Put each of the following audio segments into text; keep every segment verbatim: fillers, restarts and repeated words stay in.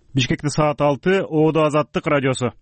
Бишкекте саат алты, Оодо Азаттык радиосу.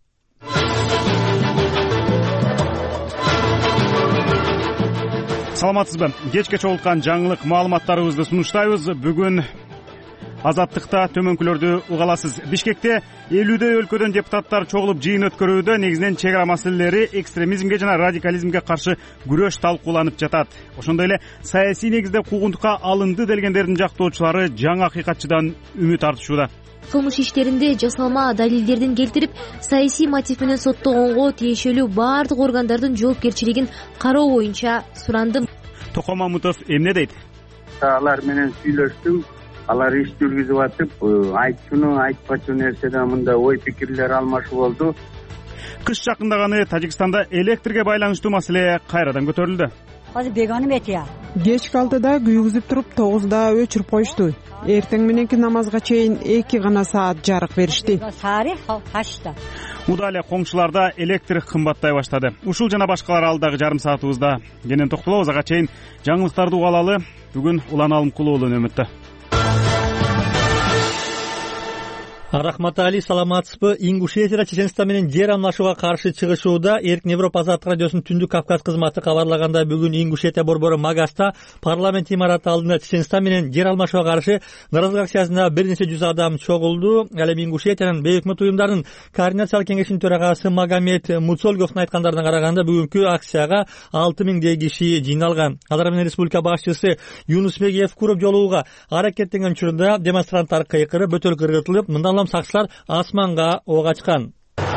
Саламатсызбы? Кечке чогулткан жаңылык маалыматтарыбызды сунуштайбыз. Бүгүн Азаттыкта төмөнкүлөрдү угаласыз. Бишкекте элүүдөй өлкөдөн депутаттар чогулуп жыйын өткөрүүдө негизинен чек ара маселелери, экстремизмге жана радикализмге каршы күрөш талкууланып жатат. Ошондой эле саясий негизде куугунтукка алынды делгендердин жактоочулары жаңы акыйкатчыдан үмүт артышууда. Кылмыш иштеринде жасалма далилдердин келтирип, саясий мотив менен соттогонго тиешелүү баардык органдардын жоопкерчилигин кароо боюнча сурандым. Током Мамутов эмне дейт? Алар менен сүйлөштүм. Алар иш жүргүзүп атып, айтчуну, айтпачу нерседе мындай ой пикирлер алмашуу болду. Кыш жакындаганы Тажикстанда электрге байланыштуу маселе кайрадан көтөрүлдү. Азыр беганым этия. Кечки алтыда күйгүзүп туруп, тогузда өчүрүп коюшту. Эртең мененки намазга чейин эки гана саат жарык беришти. Тарих качты. Муда эле коңшуларда электр кымбаттай баштады. Ушул жана башкалар алдагы жарым саатыбызда кенен токтолобуз. Ага чейин жаңылыктарды угалалы. Бүгүн Улан Алымкулуу нөмөттө. Рахматали, саламатсызбы? Ингушетияда Чеченстан менен жер алмашууга каршы чыгышууда Эркин Европа Азаттык радиосунун Түндүк Кавказ кызматы кабарлагандай, бүгүн Ингушетия борбору Магаста парламент имараты алдында Чеченстан менен жер алмашууга каршы нааразылык акциясына бир нече жүз адам чогулду. Ал эми Ингушетиянын бейөкмөт уюмдарынын координациялык кеңешинин төрагасы Магомед Муцольговдун айткандарына караганда, бүгүнкү акцияга алты миңдей киши жыйналган. Алар менен республика башчысы Юнусбек Евкуров жолугууга аракеттенген учурда демонстранттар кыйкырып, бөтөлкө ыргытылып, мындан сакчылар асманга ок ачкан.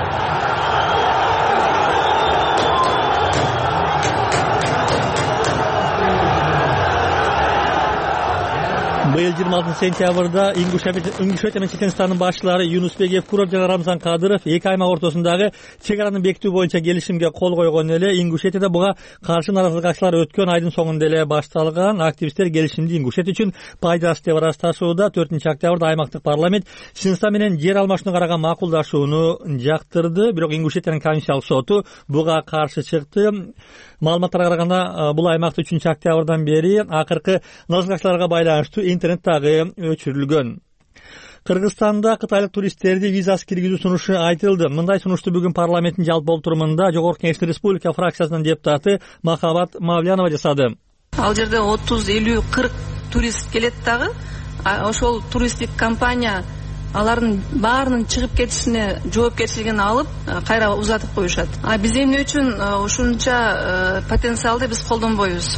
Быйыл жыйырма алтынчы сентябрда Ингушетия менен Чеченстандын башчылары Юнусбек Евкуров жана Рамзан Кадыров эки аймак ортосундагы чек араны бекитүү боюнча келишимге кол койгон эле. Ингушетияда буга каршы нааразылык акциялар өткөн айдын соңунда эле башталган. Активисттер келишимди Ингушетия үчүн пайдасы деп ырасташууда. төртүнчү октябрда аймактык парламент Чеченстан менен жер алмашууну караган макулдашууну жактырды. Бирок Ингушетиянын комиссиялык соту буга каршы чыкты. Маалыматтарга караганда, бул аймакта үчүнчү октябрдан бери акыркы нааразылык акцияларга байланыштуу интернет дагы өчүрүлгөн. Кыргызстанда кытайлык туристтерди визасыз киргизүү сунушу айтылды. Мындай сунушту бүгүн парламенттин жалпы отурумунда Жогорку Кеңештин республика фракциясынын депутаты Махабат Мавлянова жасады. Ал жерде отуз, элүү, кырк турист келет дагы. Ошол туристтик компания алардын баарынын чыгып кетишине жоопкерчилигин алып, кайра узатып коюшат. А биз эмне үчүн ушунча потенциалды биз колдонбойбуз?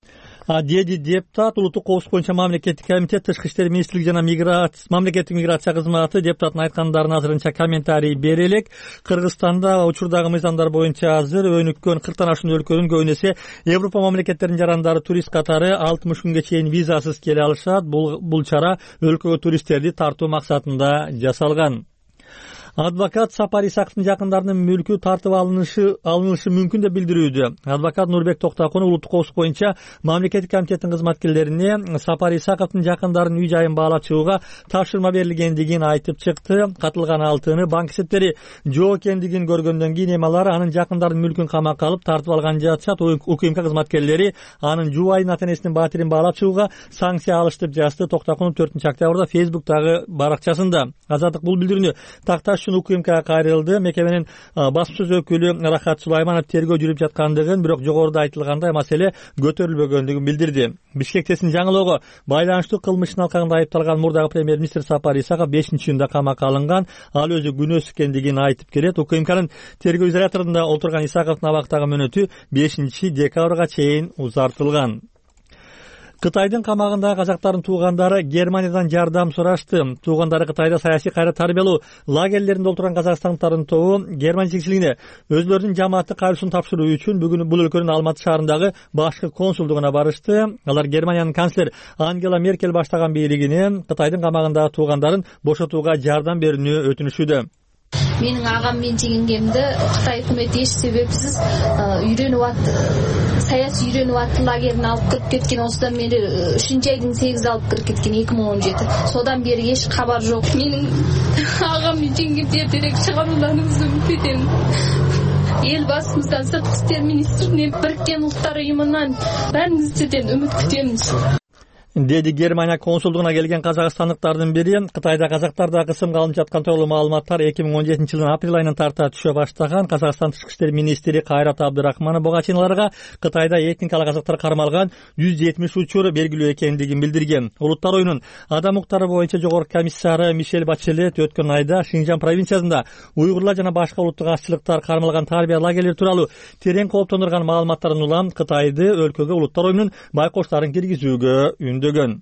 Деди депутат улуттук коопсуздук боюнча мамлекеттик комитет, Тышкы иштер министрлиги жана мамлекеттик миграция кызматы депутаттын айткандарына азырынча комментарий бере элек. Кыргызстанда учурдагы мыйзамдар боюнча азыр өнүккөн кырктан ашуун өлкөнүн көбүн эсе Европа мамлекеттеринин жарандары турист катары алтымыш күнгө чейин визасыз келе алышат. Бул бул чара өлкөгө туристтерди тартуу максатында жасалган. Адвокат Сапар Исаковдун жакындарынын мүлкү тартып алынышы алынышы мүмкүн деп билдирүүдө. Адвокат Нурбек Токтакун улуттук коопсуздук боюнча мамлекеттик комитеттин кызматкерлерине Сапар Исаковдун жакындарынын үй жайын баалап чыгууга тапшырма берилгендигин айтып чыкты. Катылган алтыны банк эсептери жок экендигин көргөндөн кийин эми алар анын жакындарынын мүлкүн камакка алып тартып алган жатышат. УКМК кызматкерлери анын жубайын ата-энесинин баатирин баалап чыгууга санкция алышты деп жазды Токтакун төртүнчү октябрда Фейсбуктагы баракчасында. Азаттык бул билдирүүнү такташ үчүн УКМКга кайрылды. Мекеменин басма сөз өкүлү Рахат Сулайманов тергөө жүрүп жаткандыгын, бирок жогоруда айтылгандай маселе көтөрүлбөгөндүгүн билдирди. Бишкектесин жаңылоого байланыштуу кылмыштын алкагында айыпталган мурдагы премьер-министр Сапар Исаков бешинчи июнда камакка алынган. Ал өзү күнөөсүз экендигин айтып келет. УКМКнын тергөө изоляторунда отурган Исаковдун абактагы мөөнөтү бешинчи декабрга чейин узартылган. Кытайдын камагындагы казактардын туугандары Германиядан жардам сурашты. Туугандары Кытайда саясий кайра тарбиялоо лагерлеринде отурган казакстандыктардын тобу Германия жетекчилигине өзлөрүнүн жамааты кайрылышын тапшыруу үчүн бүгүн бул өлкөнүн Алматы шаарындагы башкы консулдугуна барышты. Алар Германиянын канцлер Ангела Меркель баштаган бийлигине Кытайдын камагындагы туугандарын бошотууга жардам берүүнү өтүнүшүүдө. Менин агам мен жеңгемди Кытай өкмөтү эч себепсиз үйрөнүп атты. Саясий үйрөнүп атты лагерине алып кирип кеткен. Осудан бери үчүнчү айдын сегизинде алып кирип кеткен эки миң он жети. Содан бери эч кабар жок. Менин агам мен жеңгем эртерээк чыгаруулагыңызды үмүт этем. Эл басымыздан, сырткы иштер министринен, Бириккен Улуттар уюмунан баарыңызден үмүт күтөмүз. деди Германия консулдугуна келген казакстандыктардын бири. Кытайда казактарда кысымга алынып жаткан тууралуу маалыматтар эки миң он жетинчи жылдын апрель айынан тарта түшө баштаган. Казакстан тышкы иштер министри Кайрат Абдырахманов бугачиналарга Кытайда этникалык казактар кармалган жүз жетимиш учур белгилүү экендигин билдирген. Улуттар оюнун адам укуктары боюнча жогорку комиссары Мишель Бачелет өткөн айда Шинжан провинциясында уйгурлар жана башка улуттук азчылыктар кармалган тарбия лагерлери тууралуу терең кооптондурган маалыматтарын улам Кытайды өлкөгө улуттар оюнунун байкоштарын киргизүүгө үндөгөн.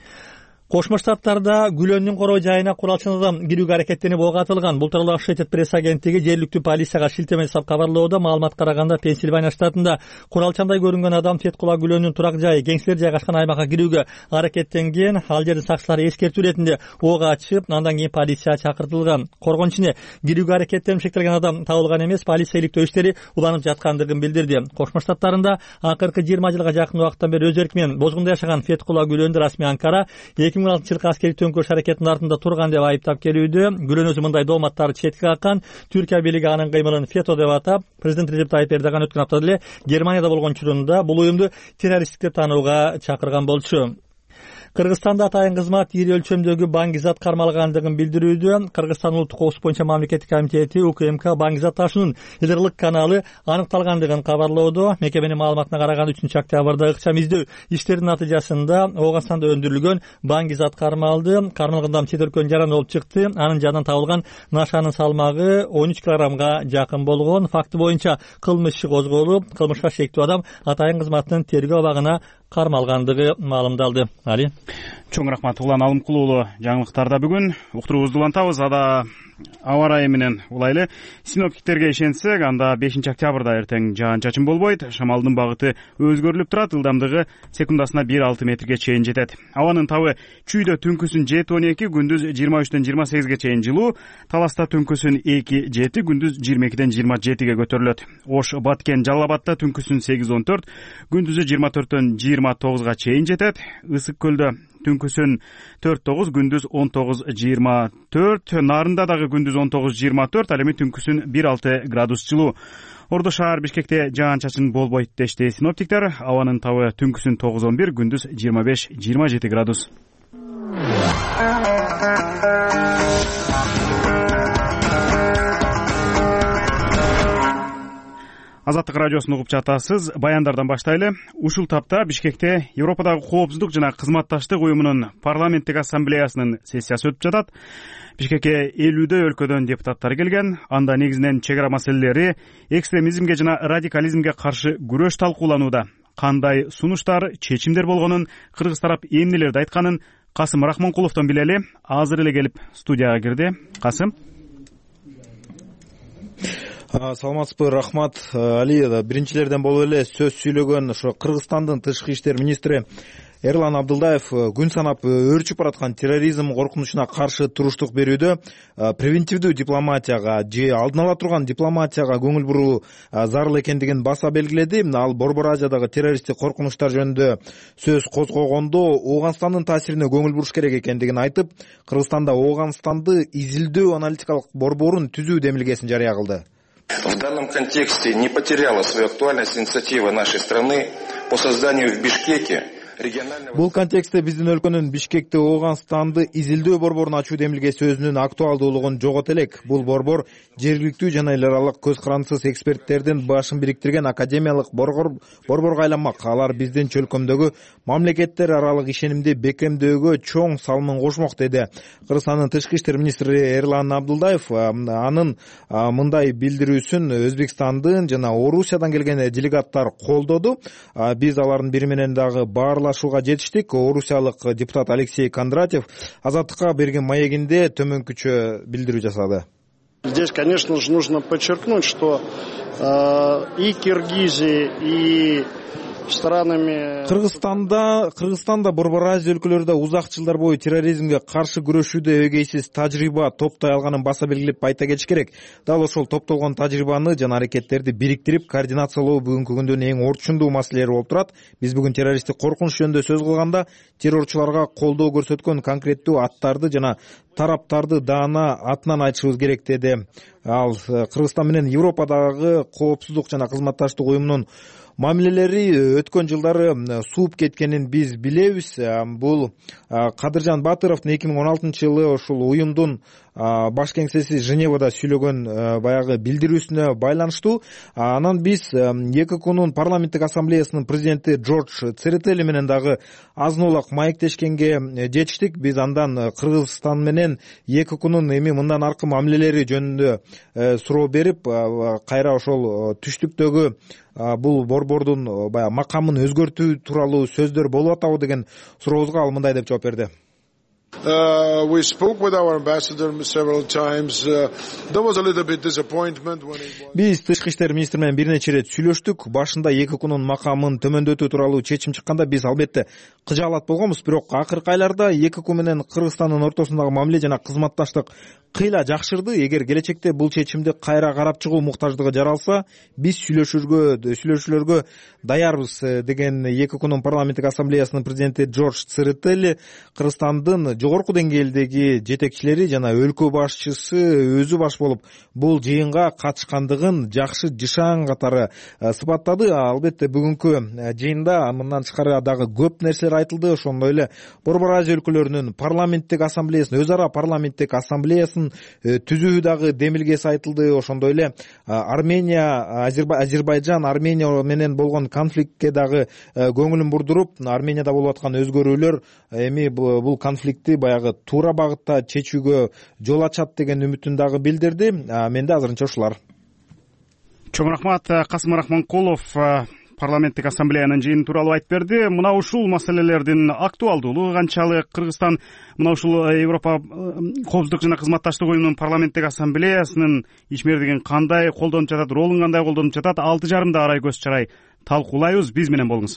Кошмо Штаттарда Гүлөндүн короо жайына куралчанадан кирүүгө аракеттенип ого атылган. Бул тууралуу Associated Press агенттиги жергиликтүү полицияга шилтеме жасап кабарлоодо. Маалымат караганда Пенсильвания штатында куралчандай көрүнгөн адам Феткула Гүлөндүн турак жайы кеңселер жайгашкан аймакка кирүүгө аракеттенген. Ал жердин сакчылары эскертүү иретинде ого ачып, андан кийин полиция чакыртылган. Коргон ичине кирүүгө аракеттенип шектелген адам табылган эмес, полиция иликтөө иштери уланып жаткандыгын билдирди. Кошмо Штаттарында акыркы жыйырма жылга жакын убакыттан бери өз эрки менен бозгунда жашаган Феткула Гүлөндү расмий Анкара эки миң он алтынчы жылкы аскерий төңкөрүш аракетинин артында турган деп айыптап келүүдө. Гүлөн өзү мындай дооматтарды четке каккан. Түркия бийлиги анын кыймылын фето деп атап, президент Режеп Тайип Эрдоган өткөн аптада эле Германияда болгон учурунда бул уюмду террористтик деп таанууга чакырган болчу. Кыргызстанда атайын кызмат ири өлчөмдөгү Баңгизат кармалгандыгын билдирүүдө. Кыргызстан улуттук коопсуздук боюнча мамлекеттик комитети У К М К Баңгизат ташуунун Илырлык каналы аныкталгандыгын кабарлоодо. Мекеменин маалыматына караганда үчүнчү октябрда ыкчам издөө иштеринин натыйжасында Ооганстанда өндүрүлгөн Баңгизат кармалды. Кармалган адам чет өлкөнүн жараны болуп чыкты. Анын жанынан табылган нашанын салмагы он үч килограммга жакын болгон. Факты боюнча кылмыш иши козголуп, кылмышка шектүү адам атайын кызматтын тергөө абагына кармалгандыгы маалымдалды. Али. Чоң рахмат. Улан Алымкулуулу жаңылыктарда бүгүн уктуруубузду улантабыз. Ада аба ырайы менен улайлы. Синоптиктерге ишенсек, анда бешинчи октябрда эртең жаан-чачын болбойт. Шамалдын багыты өзгөрүлүп турат. Ылдамдыгы секундасына бир алты метрге чейин жетет. Абанын табы чүйдө түнкүсүн жети он эки, күндүз жыйырма үчтөн жыйырма сегизге чейин жылуу. Таласта түнкүсүн эки жети, күндүз жыйырма экиден жыйырма жетиге көтөрүлөт. Ош, Баткен, Жалал Абадта түнкүсүн сегиз он төрт, күндүзү жыйырма төрттөн жыйырма тогузга чейин жетет. Ысык көлдө түнкүсүн төрт тогуз, күндүз он тогуз жыйырма төрт, Нарында дагы күндүз он тогуз жыйырма төрт, ал эми түнкүсүн бир алты градус жылуу. Ордо шаар Бишкекте жаан-чачын болбойт дешти синоптиктер. Абанын табы түнкүсүн тогуз он бир, күндүз жыйырма беш жыйырма жети градус. Азаттык радиосун угуп жатасыз. Баяндардан баштайлы. Ушул тапта Бишкекте Европадагы коопсуздук жана кызматташтык уюмунун парламенттик ассамблеясынын сессиясы өтүп жатат. Бишкекке элүүдөй өлкөдөн депутаттар келген. Анда негизинен чек ара маселелери, экстремизмге жана радикализмге каршы күрөш талкууланууда. Кандай сунуштар, чечимдер болгонун, кыргыз тарап эмнелерди айтканын Касым Рахманкуловдон билели. Азыр эле келип студияга кирди. Касым. Саламатсызбы, рахмат. Али, биринчилерден болуп эле сөз сүйлөгөн ошо Кыргызстандын тышкы иштер министри Эрлан Абдылдаев күн санап өөрчүп бараткан терроризм коркунучуна каршы туруштук берүүдө превентивдүү дипломатияга же алдын ала турган дипломатияга көңүл буруу зарыл экендигин баса белгиледи. Ал Борбор Азиядагы террористтик коркунучтар жөнүндө сөз козгогондо Ооганстандын таасирине көңүл буруш керек экендигин айтып, Кыргызстанда Ооганстанды изилдөө аналитикалык борборун түзүү демилгесин жарыя кылды. В данном контексте не потеряла свою актуальность инициатива нашей страны по созданию в Бишкеке регионального... Бул контекстте биздин өлкөнүн Бишкекте Ооганстанды изилдөө борборун ачуу демилгеси өзүнүн актуалдуулугун жогот элек. Бул борбор жергиликтүү жана эл аралык көз карандысыз эксперттердин башын бириктирген академиялык борборго айланмак. Алар биздин чөлкөмдөгү мамлекеттер аралык ишенимди бекемдөөгө чоң салымын кошмок, деди Кыргызстандын тышкы иштер министри Эрлан Абдылдаев. Анын мындай билдирүүсүн Өзбекстандын жана Орусиядан келген делегаттар колдоду. Биз алардын бири менен дагы баарлашууга жетиштик. Орусиялык депутат Алексей Кондратьев Азаттыкка берген маегинде төмөнкүчө билдирүү жасады. Здесь, конечно же, нужно подчеркнуть, что э, и Киргизия, и странами... Кыргызстанда, Кыргызстанда Борбор Азия өлкөлөрүндө узак жылдар бою терроризмге каршы күрөшүүдө эгейсиз тажрыйба топтой алганын баса белгилеп айта кетиш керек. Дал ошол топтолгон тажрыйбаны жана аракеттерди бириктирип координациялоо бүгүнкү күндүн эң орчундуу маселелери болуп турат. Биз бүгүн террористтик коркунуч жөнүндө сөз кылганда террорчуларга колдоо көрсөткөн конкреттүү аттарды жана тараптарды даана атынан айтышыбыз керек, деди ал. Кыргызстан менен Европадагы коопсуздук жана кызматташтык уюмунун мамилелери өткөн жылдары сууп кеткенин биз билебиз. Бул Кадыржан Батыровдун эки миң он алтынчы жылы ушул уюмдун баш кеңсеси Женевада сүйлөгөн баягы билдирүүсүнө байланыштуу. Анан биз ЕККнун парламенттик ассамблеясынын президенти Джордж Церетели менен дагы азын улак маектешкенге жетиштик. Биз андан Кыргызстан менен ЕККнун эми мындан аркы мамилелери жөнүндө суроо берип, кайра ошол түштүктөгү бул борбордун баягы макамын өзгөртүү тууралуу сөздөр болуп атабы деген сурообузга ал мындай деп жооп берди. Uh, we spoke with our ambassador several times. Uh, there was a little bit disappointment when it was... Биз тышкы иштер министри менен бир нече ирет сүйлөштүк. Башында ЕККнун макамын төмөндөтүү тууралуу чечим чыкканда биз албетте кыжаалат болгонбуз, бирок акыркы айларда ЕКК менен Кыргызстандын ортосундагы мамиле жана кызматташтык кыйла жакшырды. Эгер келечекте бул чечимди кайра карап чыгуу муктаждыгы жаралса, биз сүйлөшүүгө сүйлөшүүлөргө даярбыз деген ЕККнун парламенттик ассамблеясынын президенти Джордж Церетели Кыргызстандын жогорку деңгээлдеги жетекчилери жана өлкө башчысы өзү баш болуп бул жыйынга катышкандыгын жакшы жышаан катары сыпаттады. Албетте бүгүнкү жыйында мындан тышкары дагы көп нерселер айтылды. Ошондой эле Борбор Азия өлкөлөрүнүн парламенттик ассамблеясын, өз ара парламенттик ассамблеясын түзүү дагы демилгеси айтылды. Ошондой эле Армения, Азербайжан, Армения менен болгон конфликтке дагы көңүлүн бурдуруп, Арменияда болуп аткан өзгөрүүлөр эми бул конфликтти баягы туура багытта чечүүгө жол ачат деген үмүтүн дагы билдирди. Менде азырынча ушулар. Чоң рахмат. Касым Рахманкулов парламенттик ассамблеянын жыйыны тууралуу айтып берди. Мына ушул маселелердин актуалдуулугу канчалык, Кыргызстан мына ушул Европа коопсуздук жана кызматташтык уюмунун парламенттик ассамблеясынын ишмердигин кандай колдонуп жатат, ролун кандай колдонуп жатат, алты жарымда арай көз чарай талкуулайбыз. Биз менен болуңуз.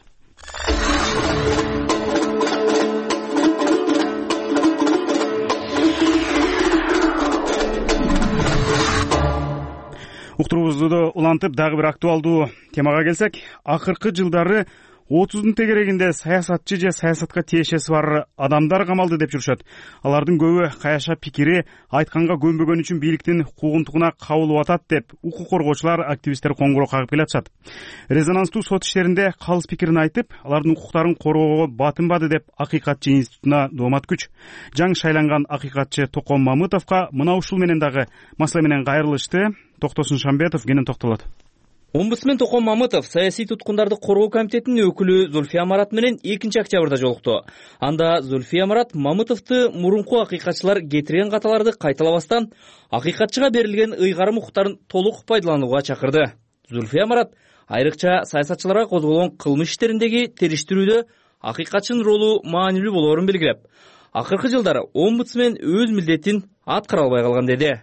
Уктуруубузду улантып дагы бир актуалдуу темага келсек, акыркы жылдары отуздун тегерегинде саясатчы же саясатка тиешеси бар адамдар камалды деп жүрүшөт. Алардын көбү каяша пикири айтканга көнбөгөн үчүн бийликтин куугунтугуна кабылып атат деп укук коргоочулар, активисттер коңгуроо кагып келатышат. Резонанстуу сот иштеринде калыс пикирин айтып, алардын укуктарын коргоого батынбады деп Акыйкатчы институтуна доомат күч. Жаң шайланган акыйкатчы Токон Мамытовго мына ушул менен дагы маселе менен кайрылышты. Токтосун Шамбетов кенен токтолот. Омбудсмен Токон Мамытов саясий туткундарды коргоо комитетинин өкүлү Зульфия Марат менен экинчи октябрда жолукту. Анда Зульфия Марат Мамытовду мурунку акыйкатчылар кетирген каталарды кайталабастан акыйкатчыга берилген ыйгарым укуктарын толук пайдаланууга чакырды. Зульфия Марат айрыкча саясатчыларга козголгон кылмыш иштериндеги териштирүүдө акыйкатчынын ролу маанилүү болоорун белгилеп, акыркы жылдары омбудсмен өз милдетин аткара албай калган деди.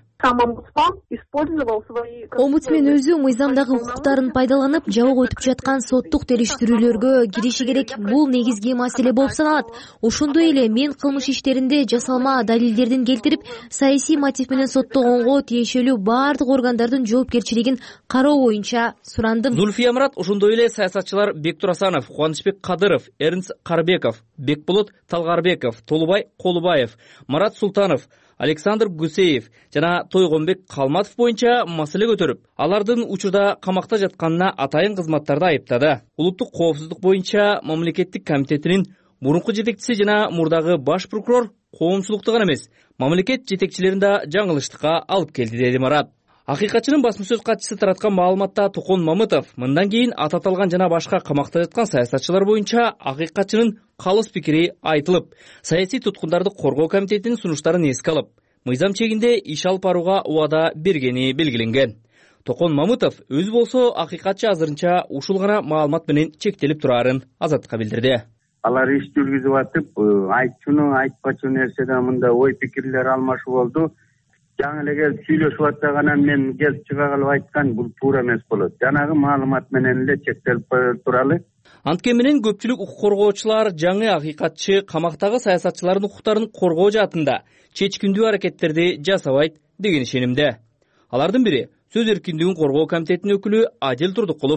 Омбудсмен өзү мыйзамдагы укуктарын пайдаланып, жабык өтүп жаткан соттук териштирүүлөргө кириши керек. Бул негизги маселе болуп саналат. Ошондой эле мен кылмыш иштеринде жасалма далилдердин келтирип, саясий мотив менен соттогонго тиешелүү бардык органдардын жоопкерчилигин кароо боюнча сурандым. Зульфия Марат ошондой эле саясатчылар Бектур Асанов, Кубанычбек Кадыров, Эрнст Карбеков, Бекболот Талгарбеков, Толубай Колубаев, Марат Султанов, Александр Гусеев жана Тойгонбек Калматов боюнча маселе көтөрүп, алардын учурда камакта жатканына атайын кызматтарды айыптады. Улуттук коопсуздук боюнча мамлекеттик комитетинин мурунку жетекчиси жана мурдагы баш прокурор коомчулукту гана эмес, мамлекет жетекчилерин да жаңылыштыкка алып келди, деди Марат. Акыйкатчынын басма сөз катчысы тараткан маалыматта Токон Мамытов мындан кийин ататалган жана башка камакта жаткан саясатчылар боюнча акыйкатчынын калыс пикири айтылып, саясий туткундарды коргоо комитетинин сунуштарын эске алып, мыйзам чегинде иш алып барууга убада бергени белгиленген. Токон Мамытов өзү болсо акыйкатчы азырынча ушул гана маалымат менен чектелип турарын Азаттыкка билдирди. Алар иш жүргүзүп атып, айтчуну айтпачу нерседе мында ой пикирлер алмашуу болду. Жаңы эле келип сүйлөшүп атсаганан мен келип чыга калып айткан, бул туура эмес болот. Жанагы маалымат менен эле чектелип туралы. Анткени менен көпчүлүк укук коргоочулар жаңы акыйкатчы камактагы саясатчылардын укуктарын коргоо жаатында чечкиндүү аракеттерди жасабайт деген ишенимде. Алардын бири сөз эркиндигин коргоо комитетинин өкүлү Адил Турдукулов.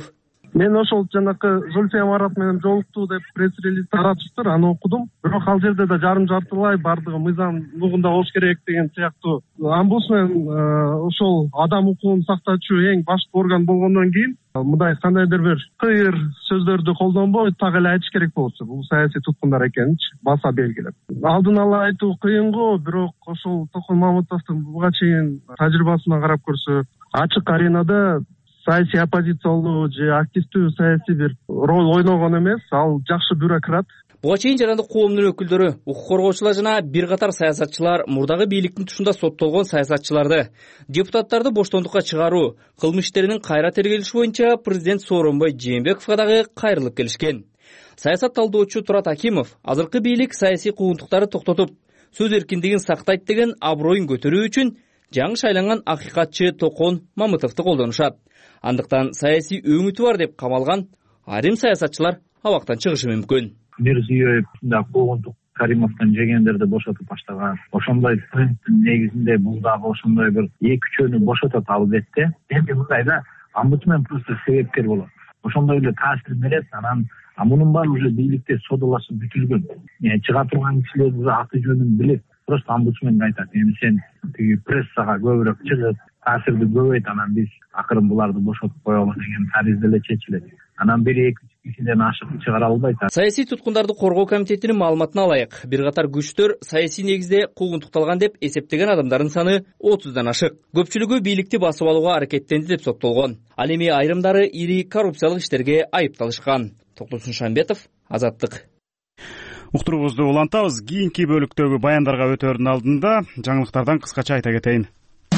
мен ошол жанакы Зульфия Марат менен жолуктуу деп пресс релиз таратыптыр, аны окудум. Бирок ал жерде да жарым жартылай бардыгы мыйзамдуулугунда болуш керек деген сыяктуу. Омбудсмен ошол адам укугун сактоочу эң башкы орган болгондон кийин мындай кандайдыр бир кыйыр сөздөрдү колдонбой так эле айтыш керек болчу. Бул саясий туткундар экенинчи баса белгилеп. Алдын ала айтуу кыйын го, бирок ошол Токон Мамытовдун буга чейин тажрыйбасына карап көрсө, ачык аренада саясий оппозициялуу же активдүү саясий бир роль ойногон эмес, ал жакшы бюрократ. Буга чейин жарандык коомдун өкүлдөрү, укук коргоочулар жана бир катар саясатчылар мурдагы бийликтин тушунда соттолгон саясатчыларды, депутаттарды боштондукка чыгаруу, кылмыш иштеринин кайра тергелиши боюнча президент Сооронбай Жээнбековго дагы кайрылып келишкен. Саясат талдоочу Турат Акимов азыркы бийлик саясий куугунтуктарды токтотуп, сөз эркиндигин сактайт деген аброюн көтөрүү үчүн жаңы шайланган акыйкатчы Токон Мамытовду колдонушат. Андыктан саясий өңүтү бар деп камалган айрым саясатчылар абактан чыгышы мүмкүн. Мирзиёев да куугунтук Каримовдон жегендерди бошотуп баштаган. Ошондой трендтин негизинде бул дагы ошондой бир эки үчөөнү бошотот албетте. Эми мындайда омбудсмен просто себепкер болот. Ошондой эле таасир берет, анан а мунун баары уже бийликте содалашып бүтүлгөн. Чыга турган кишилердин аты жөнүн билет. Просто омбудсменге айтат, эми сен тиги прессага көбүрөөк чыгып, таасирди көбөйт, анан биз акырын буларды бошотуп коелу деген таризде эле чечилет. Анан бир эки кишиден ашык чыгара албайт. Саясий туткундарды коргоо комитетинин маалыматына алайык. Бир катар күчтөр саясий негизде куугунтукталган деп эсептеген адамдардын саны отуздан ашык. Көпчүлүгү бийликти басып алууга аракеттенди деп соттолгон. Ал эми айрымдары ири коррупциялык иштерге айыпталышкан. Токтосун Шамбетов, Азаттык. Уктуруубузду улантабыз. Кийинки бөлүктөгү баяндарга өтөөрдүн алдында жаңылыктардан кыскача айта кетейин.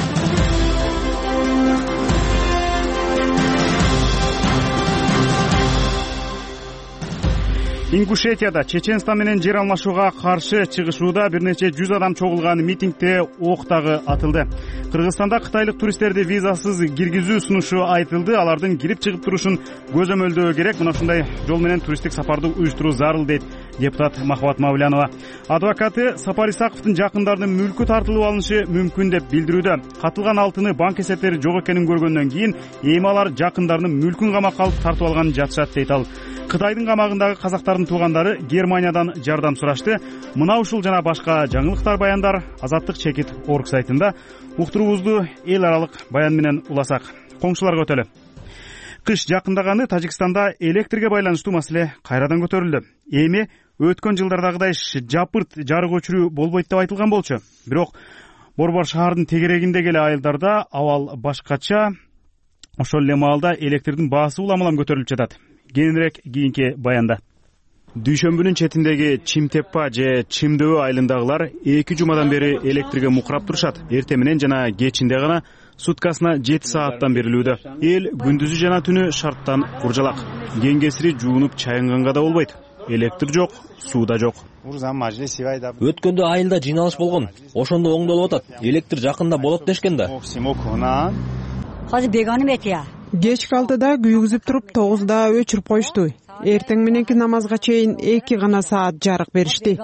Ингушетияда Чеченстан менен жер алмашууга каршы чыгышууда бир нече жүз адам чогулган митингде ок дагы атылды. Кыргызстанда кытайлык туристтерди визасыз киргизүү сунушу айтылды. Алардын кирип чыгып турушун көзөмөлдөө керек. Мына ушундай жол менен туристтик сапарды уюштуруу зарыл дейт депутат Махабат Мавлянова. Адвокаты Сапар Исаковдун жакындарынын мүлкү тартылып алынышы мүмкүн деп билдирүүдө. Катылган алтыны банк эсептери жок экенин көргөндөн кийин эми алар жакындарынын мүлкүн камакка алып тартып алганын жатышат дейт ал. Кытайдын камагындагы казактардын туугандары Германиядан жардам сурашты. Мына ушул жана башка жаңылыктар баяндар Азаттык чекит орг сайтында. Уктуруубузду эл аралык баян менен уласак. Коңшуларга өтөлү. Кыш жакындаганы Тажикстанда электрге байланыштуу маселе кайрадан көтөрүлдү. Эми өткөн жылдардагыдай жапырт жарык өчүрүү болбойт деп айтылган болчу. Бирок Борбор шаардын тегерегиндеги эле айылдарда абал башкача. Ошол эле маалда электрдин баасы уламалам көтөрүлүп жатат. Кийинирээк кийинки баянда. Дүйшөмбүнүн четиндеги Чимтеппа же Чимдөбө айылындагылар эки жумадан бери электрге мукурап турушат. Эртең менен жана кечинде гана суткасына жети сааттан берилүүдө. Эл күндүзү жана түнү шарттан куржалак. Кеңкесири жуунуп чайынганга да болбойт. Электр жок, суу да жок. Өткөндө айылда жыйналыш болгон. Ошондо оңдолуп атат. Электр жакында болот дешкен да. Азыр беганым этия. Кечки алтыда күйгүзүп туруп тогузда өчүрүп коюшту. Эртең мененки намазга чейин эки гана саат жарык беришти.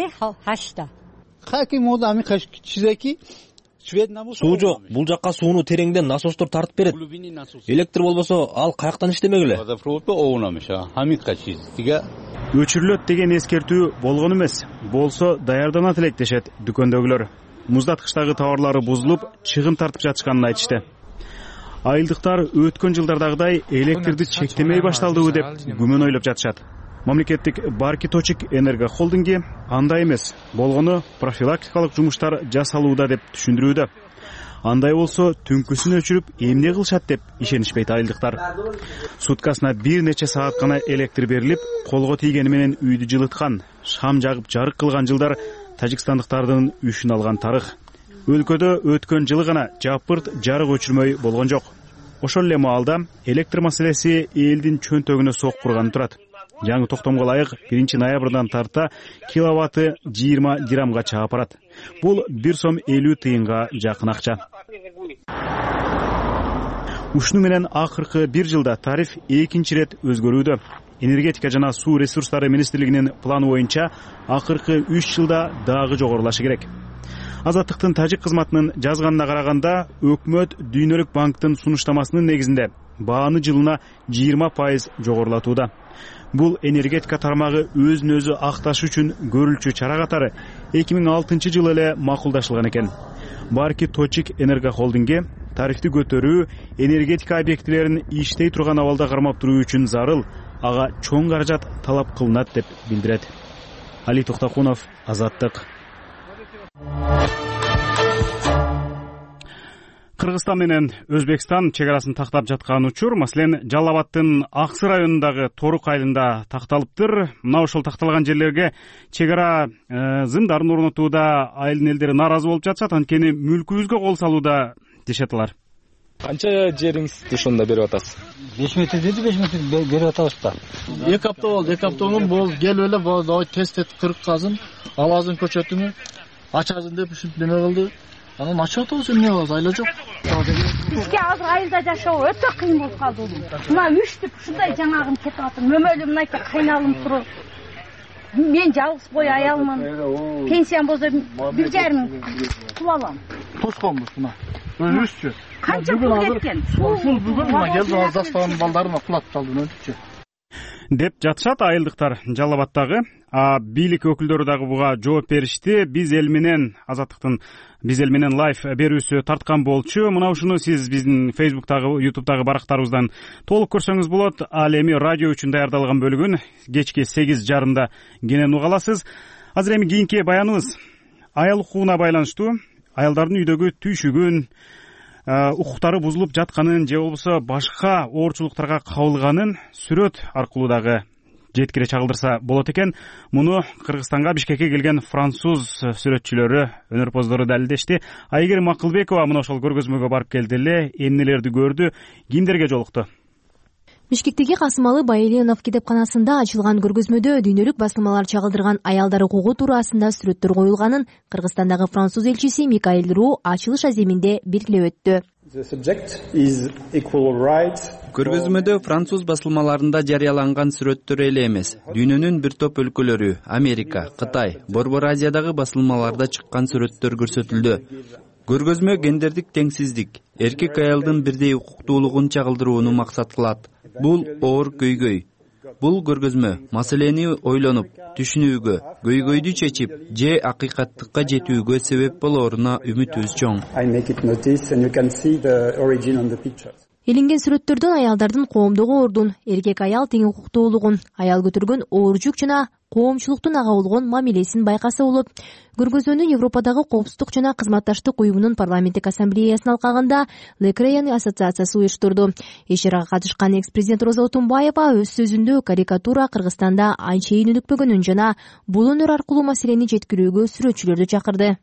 Суу жок. Бул жакка сууну тереңден насостор тартып берет. Электр болбосо ал каяктан иштемек эле. Өчүрүлөт деген эскертүү болгон эмес. Болсо даярданат элек дешет дүкөндөгүлөр. Муздаткычтагы товарлары бузулуп, чыгым тартып жатышканын айтышты. Айылдыктар өткөн жылдардагыдай электрди чектемей башталдыбы деп күмөн ойлоп жатышат. Мамлекеттик Барки Точик Энерго холдинги андай эмес, болгону профилактикалык жумуштар жасалууда деп түшүндүрүүдө. Андай болсо түнкүсүн өчүрүп эмне кылышат деп ишенишпейт айылдыктар. Суткасына бир нече саат гана электр берилип, колго тийгени менен үйдү жылыткан, шам жагып жарык кылган жылдар тажикстандыктардын үшүн алган тарых. Өлкөдө өткөн жылы гана жапырт жарык өчүрмөй болгон жок. Ошол эле маалда электр маселеси элдин чөнтөгүнө сок курганы турат. Жаңы токтомго ылайык биринчи ноябрдан тарта киловатты жыйырма дирhamга чаап барат. Бул бир сом элүү тыйынга жакын акча. Ушуну менен акыркы бир жылда тариф экинчи ирет өзгөрүүдө. Энергетика жана суу ресурстары министрлигинин планы боюнча акыркы үч жылда дагы жогорулашы керек. Азаттыктын тажик кызматынын жазганына караганда, өкмөт Дүйнөлүк банктын сунуштамасынын негизинде бааны жылына жыйырма пайыз жогорулатууда. Бул энергетика тармагы өзүн өзү акташ үчүн көрүлчү чара катары эки миң алтынчы жылы эле макулдашылган экен. Барки Точик Энерго холдинги тарифти көтөрүү энергетика объектилерин иштей турган абалда кармап туруу үчүн зарыл, ага чоң каражат талап кылынат деп билдирет. Али Токтокунов, Азаттык. Кыргызстан менен Өзбекстан чек арасын тактап жаткан учур, маселен, Жалал Абадтын Аксы районундагы Торук айылында такталыптыр. Мына ошол такталган жерлерге чек ара зымдарын орнотууда айылдын элдери нааразы болуп жатышат, анткени мүлкүбүзгө кол салууда дешет алар. Канча жериңизди ошондо берип атасыз? беш метр деди, беш метр берип атабыз да. эки апта болду, эки апта болду, болду, келип эле, давай тест этип кыркказын, алазын көчөтүңү, ачазын деп ушинтип неме кылды. Анан ачып атабыз, эмне кылабыз, айла жок. Бизге азыр айылда жашоо өтө кыйын болуп калды. Мына үчтүп ушундай жаңагым кетип атыр, мөмөлүм мынайка кыйналып туруп. Мен жалгыз бой аялмын. Пенсиям болсо бир жарым пул алам. Тосконбуз мына. Өзүбүзчү. Канча пул кеткен? Ушул бүгүн мына келди, застаган балдарыма кулап калды, өтүчү. Деп жатышат айылдыктар Жалал Абадтагы. А бийлик өкүлдөрү дагы буга жооп беришти. Биз эл менен Азаттыктын биз эл менен лайв берүүсү тарткан болчу. Мына ушуну сиз биздин Facebook'тагы, YouTube'дагы барактарыбыздан толук көрсөңүз болот. Ал эми радио үчүн даярдалган бөлүгүн кечки сегиз жарымда кенен уга аласыз. Азыр эми кийинки баяныбыз аял укугуна байланыштуу. Аялдардын үйдөгү түйшүгүн, укуктары бузулуп жатканын же болбосо башка оорчулуктарга кабылганын сүрөт аркылуу дагы жеткире чагылдырса болот экен. Муну Кыргызстанга, Бишкекке келген француз сүрөтчүлөрү, өнөрпоздору далилдешти. Айгерим Акылбекова мына ошол көргөзмөгө барып келди эле, эмнелерди көрдү, кимдерге жолукту. Бишкектеги Касымалы Байленов китепканасында ачылган көргөзмөдө дүйнөлүк басылмалар чагылдырган аялдар укугу туурасында сүрөттөр коюлганын Кыргызстандагы француз элчиси Микаэль Ру ачылыш аземинде белгилеп өттү. Көргөзмөдө француз басылмаларында жарыяланган сүрөттөр эле эмес, дүйнөнүн бир топ өлкөлөрү, Америка, Кытай, Борбор Азиядагы басылмаларда чыккан сүрөттөр көрсөтүлдү. Көргөзмө гендердик теңсиздик, эркек аялдын бирдей укуктуулугун чагылдырууну максат кылат. Бул оор көйгөй. Бул көргөзмө маселени ойлонуп, түшүнүүгө, көйгөйдү чечип, же акыйкаттыкка жетүүгө себеп болоруна үмүтүбүз чоң. Илинген сүрөттөрдөн аялдардын коомдогу ордун, эркек аял тең укуктуулугун, аял көтөргөн оор жүк жана коомчулуктун ага болгон мамилесин байкаса болот. Көргөзмөнү Европадагы коопсуздук жана кызматташтык уюмунун парламенттик ассамблеясынын алкагында Лекрейан ассоциациясы уюштурду. Иш-чарага катышкан экс-президент Роза Отунбаева өз сөзүндө карикатура Кыргызстанда анчейин өнүкпөгөнүн жана бул өнөр аркылуу маселени жеткирүүгө сүрөтчүлөрдү чакырды.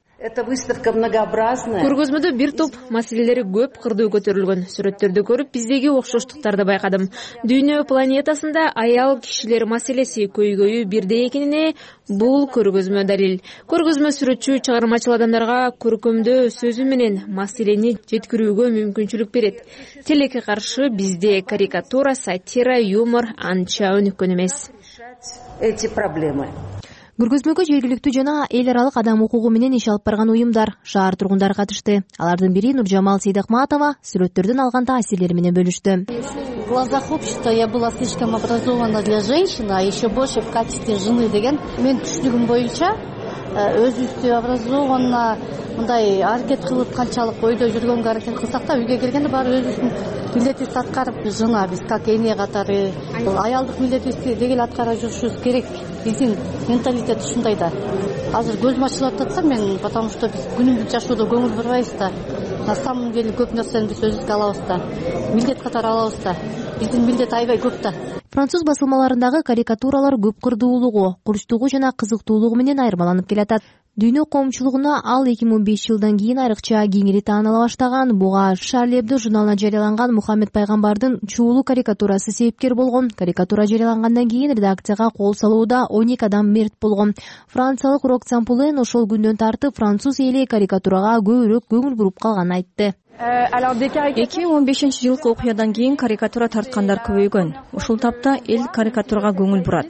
Көргөзмөдө бир топ маселелери көп кырдуу көтөрүлгөн. Сүрөттөрдү көрүп, биздеги окшоштуктарды байкадым. Дүйнө планетасында аял кишилер маселеси көйгөйү бирдей экенине бул көргөзмө далил. Көргөзмө сүрөтчү чыгармачыл адамдарга көркөмдөө сөзү менен маселени жеткирүүгө мүмкүнчүлүк берет. Тилекке каршы бизде карикатура, сатира, юмор анча өнүккөн эмес. Эти проблемы Көргөзмөгө жергиликтүү жана эл аралык адам укугу менен иш алып барган уюмдар, шаар тургундары катышты. Алардын бири Нуржамал Сейдахматова сүрөттөрдөн алган таасирлери менен бөлүштү. В глазах общества я была слишком образована для женщины, а еще больше в качестве жены деген. Мен түшүнүгүм боюнча өзүбүздү образованно мындай аракет кылып канчалык ойдо жүргөнгө аракет кылсак да, үйгө келгенде баары өзүбүздүн милдетибизди аткарып, жана биз как эне катары аялдык милдетибизди дегеле аткарып жүрүшүбүз керек. Биздин менталитет ушундай да. Азыр көзүм ачылып атат, мен потому что биз күнүмдүк жашоодо көңүл бурбайбыз да. На самом деле көп нерсени биз өзүбүзгө алабыз да. Милдет катары алабыз да. Биздин милдет аябай көп да. Француз басылмаларындагы карикатуралар көп кырдуулугу, курчтугу жана кызыктуулугу менен айырмаланып келатат. Дүйнө коомчулугуна ал эки миң он беш жылдан кийин айрыкча кеңири тааныла баштаган. Буга Шарли Эбдо журналына жарыяланган Мухаммед пайгамбардын чуулуу карикатурасы себепкер болгон. Карикатура жарыялангандан кийин редакцияга кол салууда он эки адам мерт болгон. Франциялык Роксан Пулен ошол күндөн тартып француз эли карикатурага көбүрөөк көңүл буруп калганын айтты. эки миң он бешинчи жылкы окуядан кийин карикатура тарткандар көбөйгөн. Ушул тапта эл карикатурага көңүл бурат.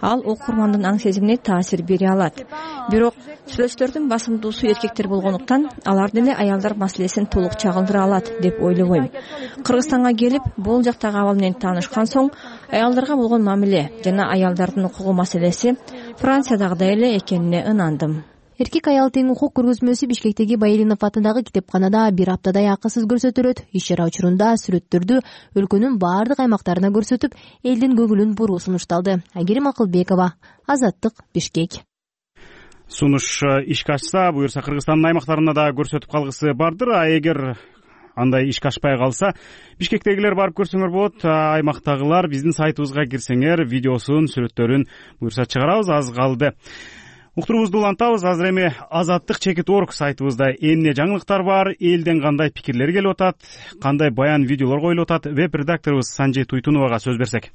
ал окурмандын аң сезимине таасир бере алат. Бирок сүрөттөрдүн басымдуусу эркектер болгондуктан алар деле аялдар маселесин толук чагылдыра алат деп ойлобойм. Кыргызстанга келип, бул жактагы абал менен таанышкан соң, аялдарга болгон мамиле жана аялдардын укугу маселеси Франциядагыдай эле экенине ынандым. Эркек аял тең укук көргөзмөсү Бишкектеги Байылинов атындагы китепканада бир аптадай акысыз көрсөтүлөт. Иш-чара учурунда сүрөттөрдү өлкөнүн баардык аймактарына көрсөтүп, элдин көңүлүн буруу сунушталды. Айгерим Акылбекова, Азаттык, Бишкек. Сунуш ишке ашса, буюрса Кыргызстандын аймактарына да көрсөтүп калгысы бардыр. А эгер андай ишке ашпай калса, Бишкектегилер барып көрсөңөр болот. Аймактагылар биздин сайтыбызга кирсеңер, видеосун, сүрөттөрүн буюрса чыгарабыз. Аз калды. Уктурубузду улантабыз. Азыр эми Азаттык чекит точка орг сайтыбызда эмне жаңылыктар бар, элден кандай пикирлер келип атат, кандай баян видеолор коюлуп атат, веб редакторубуз Санжи Туйтуновага сөз берсек.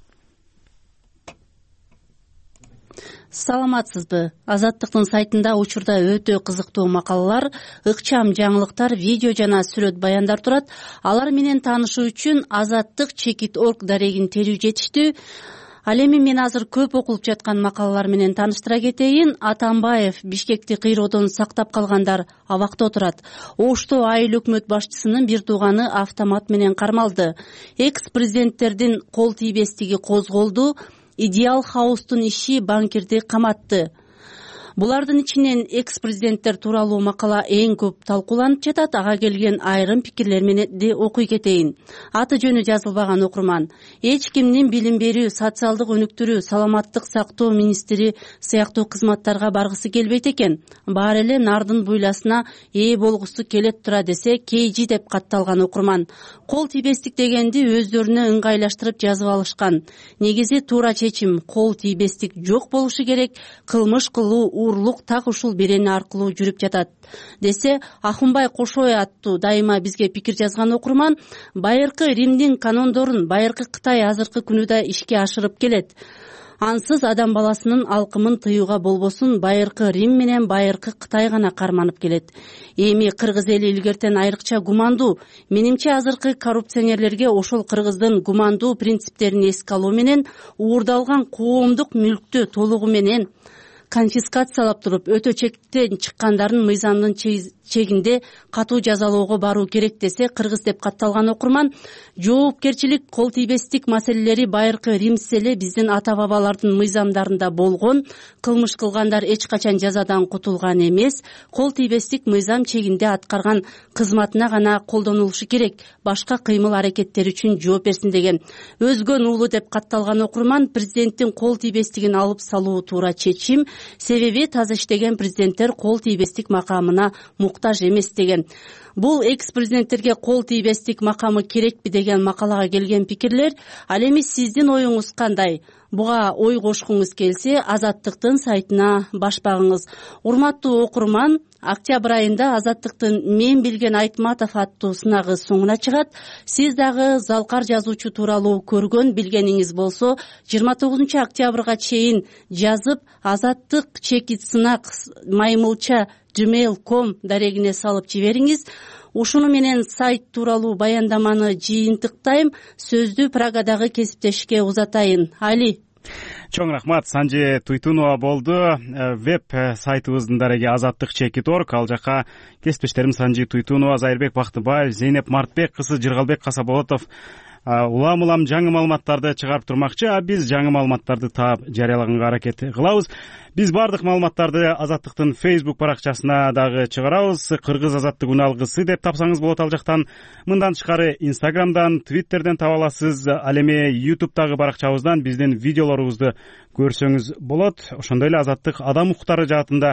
Саламатсызбы? Азаттыктын сайтында учурда өтө кызыктуу макалалар, ыкчам жаңылыктар, видео жана сүрөт баяндар турат. Алар менен таанышуу үчүн Азаттык чекит точка орг дарегин терүү жетиштүү. Ал эми мен азыр көп окулуп жаткан макалалар менен тааныштыра кетейин. Атамбаев Бишкекти кыйроодон сактап калгандар абакта отурат. Ошто айыл өкмөт башчысынын бир тууганы автомат менен кармалды. Экс-президенттердин кол тийбестиги козголду. Идеал хаустун иши банкирди каматты. Булардын ичинен экс-президенттер тууралуу макала эң көп талкууланып жатат. Ага келген айрым пикирлер менен де окуй кетейин. Аты жөнү жазылбаган окурман. Эч кимдин билим берүү, социалдык өнүктүрүү, саламаттык сактоо министри сыяктуу кызматтарга баргысы келбейт экен. Баары эле нардын буйласына ээ болгусу келет тура десе, кейжи деп катталган окурман. Кол тийбестик дегенди өздөрүнө ыңгайлаштырып жазып алышкан. Негизи туура чечим кол тийбестик жок болушу керек. Кылмыш кылуу, урлук так ушул берени аркылуу жүрүп жатат десе, Ахунбай Кошой аттуу дайыма бизге пикир жазган окурман байыркы Римдин канондорун байыркы Кытай азыркы күнүдө ишке ашырып келет. Ансыз адам баласынын алкымын тыюуга болбосун байыркы Рим менен байыркы Кытай гана карманып келет. Эми кыргыз эли илгертен айрыкча гумандуу. Менимче азыркы коррупционерлерге ошол кыргыздын гумандуу принциптерин эске алуу менен уурдалган коомдук мүлктү толугу менен конфискациялап туруп өтө чектен чыккандарын мыйзамдын чегинде катуу жазалоого баруу керек десе, кыргыз деп катталган окурман жоопкерчилик, кол тийбестик маселелери байыркы Римс эле биздин ата бабалардын мыйзамдарында болгон. Кылмыш кылгандар эч качан жазадан кутулган эмес. Кол тийбестик мыйзам чегинде аткарган кызматына гана колдонулушу керек. Башка кыймыл аракеттери үчүн жооп берсин деген. Өзгөн уулу деп катталган окурман президенттин кол тийбестигин алып салуу туура чечим. Себеби таза иштеген президенттер кол тийбестик макамына муктаж эмес деген. Бул экс-президенттерге кол тийбестик макамы керекпи деген макалага келген пикирлер. Ал эми сиздин оюңуз кандай? Буга ой кошкуңуз келсе, Азаттыктын сайтына баш багыңыз. Урматтуу окурман, октябрь айында Азаттыктын Мен билген Айтматов аттуу сынагы соңуна чыгат. Сиз дагы залкар жазуучу тууралуу көргөн билгениңиз болсо, жыйырма тогузунчу октябрга чейин жазып, Азаттык чекит сынак маймылча gmail точка ком дарегине салып жибериңиз. Ушуну менен сайт тууралуу баяндаманы жыйынтыктайм. Сөздү Прагадагы кесиптешке узатайын. Али. Чоң рахмат. Санжи Туйтунова болду. Веб сайтыбыздын дареги Азаттык чекит точка орг. Ал жака кесиптештерим Санжи Туйтунова, Зайырбек Бактыбаев, Зейнеп Мартбек кызы, Жыргалбек Касаболотов улам улам жаңы маалыматтарды чыгарып турмакчы. А биз жаңы маалыматтарды таап жарыялаганга аракет кылабыз. Биз бардык маалыматтарды Азаттыктын Facebook баракчасына дагы чыгарабыз. Кыргыз Азаттык үн алгысы деп тапсаңыз болот ал жактан. Мындан тышкары Instagramдан, Twitterден таба аласыз. Ал эми YouTube'дагы баракчабыздан биздин видеолорубузду көрсөңүз болот. Ошондой эле Азаттык адам укуктары жаатында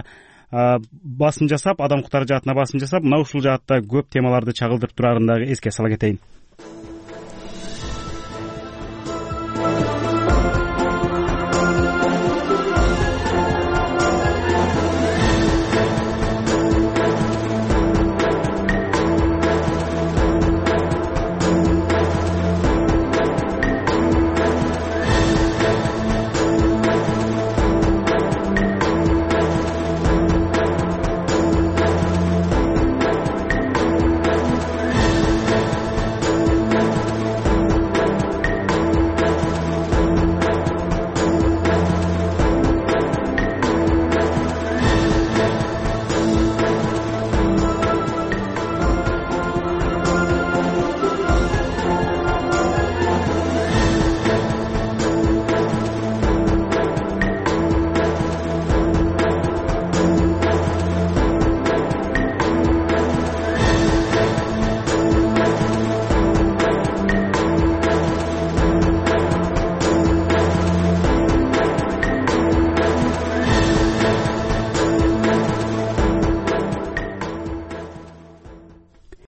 басым жасап, адам укуктары жаатына басым жасап, мына ушул жаатта көп темаларды чагылдырып турарын дагы эске сала кетейин.